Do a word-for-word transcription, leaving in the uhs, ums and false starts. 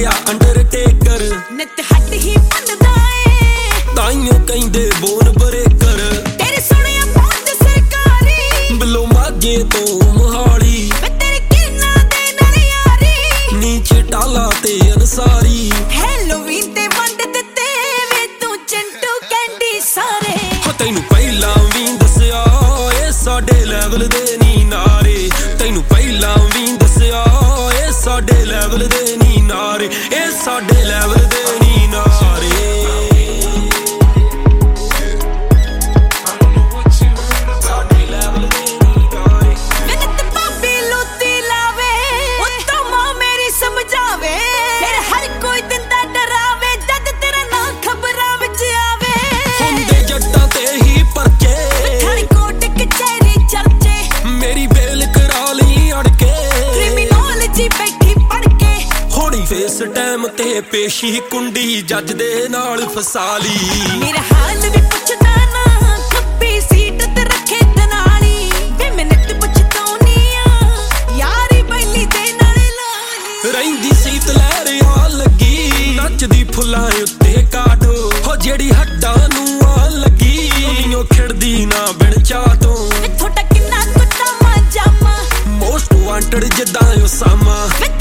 ਲੱਗਿਆ ਅੰਡਰਟੇਕਰ ਨਿਤ ਹੱਟ ਹੀ ਬੰਦਾ ਏ ਤਾਈਓ ਕਹਿੰਦੇ ਬੋਨ ਬਰੇਕਰ ਤੇਰੇ ਸੋਹਣਿਆ ਬਹੁਤ ਸਰਕਾਰੀ ਬਿੱਲੋ ਮਾਝੇ ਤੋਂ ਮੋਹਾਲੀ ਵੇ ਤੇਰੇ ਕਿੰਨਾ ਦੇ ਨਾਲ ਯਾਰੀ ਨੀਚੇ ਟਾਲਾ ਤੇ ਅਨਸਾਰੀ ਹੈਲੋਵੀਨ ਤੇ ਵੰਡ ਦਿੱਤੇ ਵੇ ਤੂੰ ਚੰਟੂ ਕੈਂਡੀ ਸਾਰੇ ਹੋ ਤੈਨੂੰ ਪਹਿਲਾਂ ਵੀ ਦੱਸਿਆ ਏ ਸਾਡੇ ਲੈਵਲ ਦੇ ਨੀ ਨਾਰੇ ਤੈਨੂੰ ਪਹਿਲਾਂ ਵੀ ਦੱਸਿਆ ਏ ਸਾਡੇ ਲੈਵਲ ਦੇ ਨੀ ਨਾਰੇ ਏ ਸਾਡੇ ਲੈਵਲ ਦੇ ਨੀ ਨਾਰੇ ਫੇਸ ਟਾਈਮ ਤੇ ਪੇਸ਼ੀ ਕੁੰਡੀ ਜੱਜ ਦੇ ਨਾਲ ਫਸਾ ਲਈ ਮੇਰਾ ਹਾਲ ਵੀ ਪੁੱਛਦਾ ਨਾ ਖੱਬੀ ਸੀਟ ਤੇ ਰੱਖੇ ਦਨਾਲੀ ਵੇ ਮੈਂ ਨਿੱਤ ਪੁੱਛਤਾਉਣੀ ਆ ਯਾਰੀ ਬੈਲੀ ਦੇ ਨਾਲ ਲਾਲੀ ਰਹਿੰਦੀ ਸੀਤ ਲੈ ਰਿਆ ਲੱਗੀ ਨੱਚਦੀ ਫੁੱਲਾਂ ਉੱਤੇ ਕਾਟੋ ਹੋ ਜਿਹੜੀ ਹੱਡਾਂ ਨੂੰ ਆ ਲੱਗੀ ਉਹ ਖਿੜਦੀ ਨਾ ਬਿਨ ਚਾਹ ਤੋਂ ਵੇ ਥੋੜਾ ਕਿੰਨਾ ਕੁੱਤਾ ਮਾ ਜਾਮਾ ਮੋਸਟ ਵਾਂਟਡ ਜਿੱਦਾਂ ਉਸਾਮਾ